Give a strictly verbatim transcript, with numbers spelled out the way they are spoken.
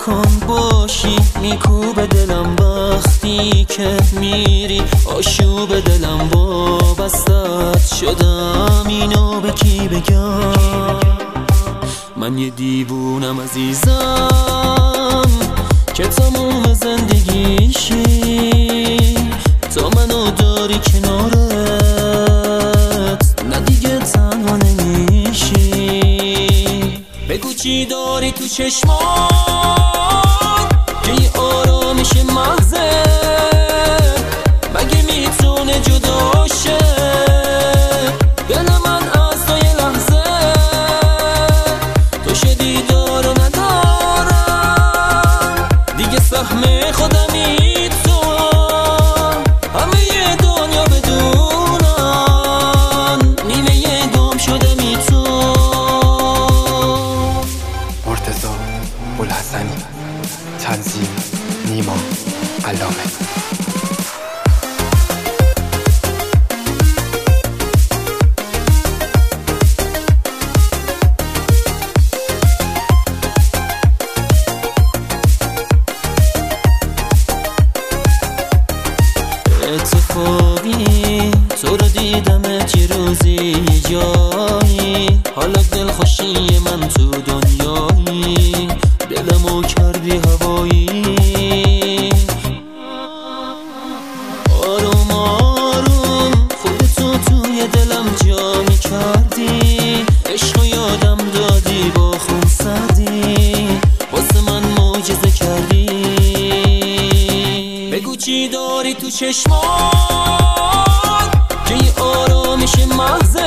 نکن باشی میکوب دلم وقتی که میری آشوب دلم وابستت شدم اینو به کی بگم من یه دیوونم عزیزم که تموم زندگیشی تا منو داری کنارت نه دیگه تنها نمیشی بگو چی داری تو چشمات که یه آرامش محضه مگه میتونه جدا شه دل من از تو یه لحظه تو شدی دارو ندارم دیگه سهم خودمی تو همه یه دنیا بدونن نیمه یه گم شدمی تو مرتضی بوالحسنی تنظیم نیما علامه اتفاقی تو رو دیدم یه روزی جایی حالا دل خوشی من تو دنیایی دلمو کردی هوایی آروم آروم خودتو توی دلم جا می کردی عشقو یادم دادی با خون سردی واسه من معجزه کردی بگو چی داری تو چشمات که یه آرامش محض